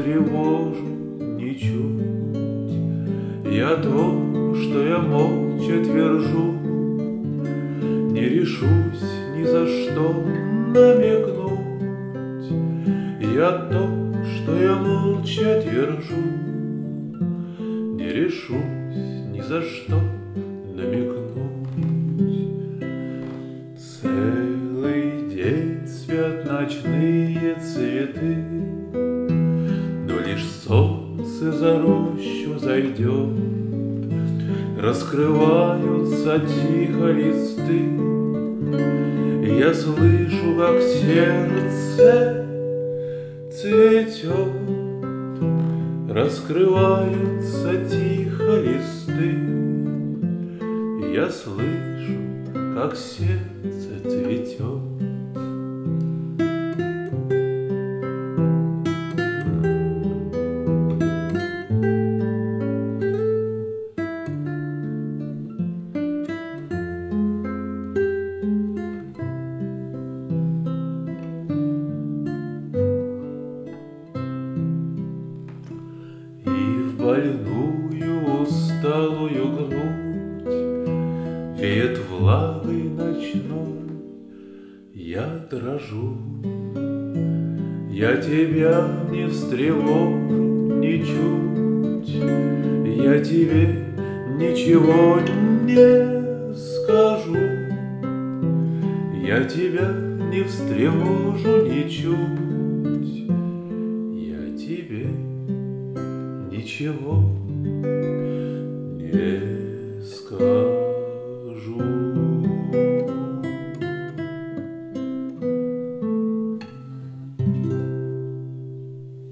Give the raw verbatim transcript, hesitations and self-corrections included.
встревожу ничуть. Я то, что я молча твержу, не решусь ни за что намекнуть. Я то, что я молча твержу, не решусь ни за что намекнуть. Целый день спят ночные цветы, но лишь солнце за рощу зайдет, раскрываются тихо листы, и я слышу, как сердце цветет. Раскрываются тихо листы, и я слышу, как сердце цветет. Больную усталую грудь веет влагой ночной, я дрожу. Я тебя не встревожу ничуть, я тебе ничего не скажу. Я тебя не встревожу ничуть, я тебе ничего не